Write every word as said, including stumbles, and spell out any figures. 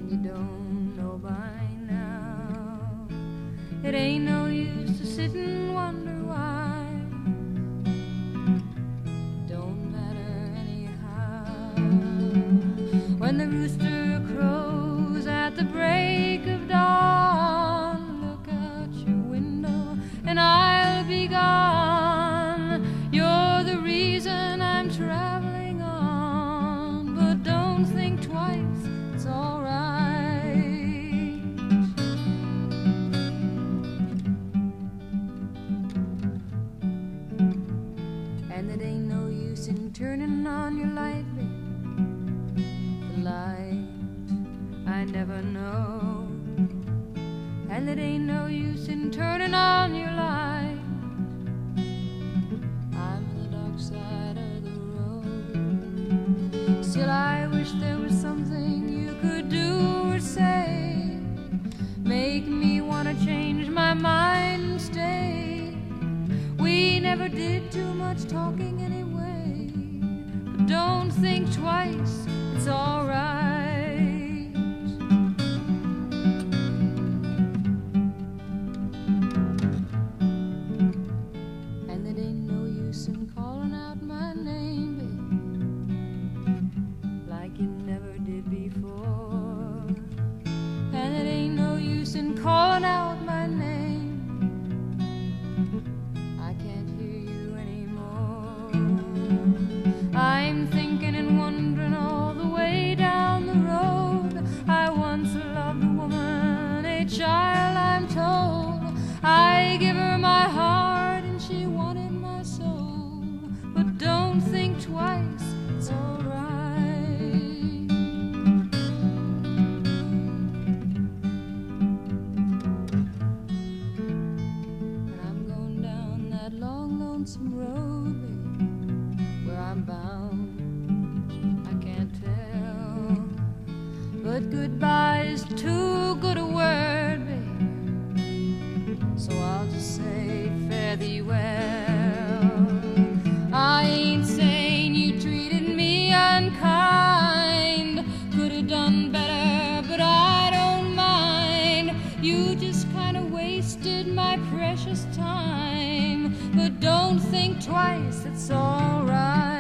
and you don't know by now. It ain't no use to sit and wonder why. It don't matter anyhow. When the rooster crows at the break of dawn, look out your window and I'll be gone. You're the reason I'm traveling on, but don't think twice, it's all right. And it ain't no use in turning on your light, babe. The light I never know. And it ain't no use in turning on your light. I'm on the dark side of the road. Still I wish there was something you could do or say, make me wanna change my mind and stay. We never did too much talking anyway, but don't think twice, it's all right. And it ain't no use in calling out my name, babe, like you never did before. And it ain't no use in calling out my name, I can't hear you anymore. I'm thinking and wondering all the way down the road. I once loved a woman, a child I'm told. I give her my heart and she wanted my soul, but don't think twice, it's all right. And I'm going down that long lonesome road, babe, where I'm bound I can't tell, but goodbye is too good a word, babe, so I'll just say fare thee well. I ain't saying you treated me unkind, could have done better, but I don't mind. You just kind of wasted my precious time, but don't think twice, it's all right.